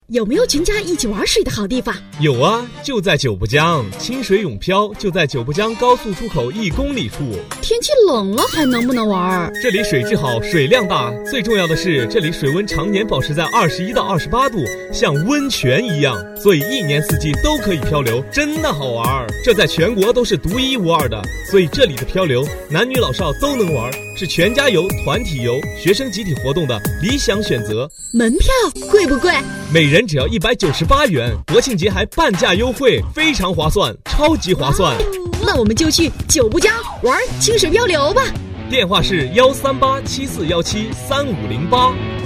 有没有全家一起玩水的好地方？ 有啊，就在九不江，清水涌漂就在九不江高速出口1公里处。 天气冷了还能不能玩？ 这里水质好，水量大，最重要的是这里水温常年保持在21到28度，像温泉一样，所以1年4季都可以漂流，真的好玩。这在全国都是独一无二的，所以这里的漂流男女老少都能玩，是全家游、团体游、学生集体活动的理想选择。 门票贵不贵？ 每人只要198元，国庆节还半价优惠，非常划算，超级划算。 那我们就去九不江玩清水漂流吧。 电话是13874173508。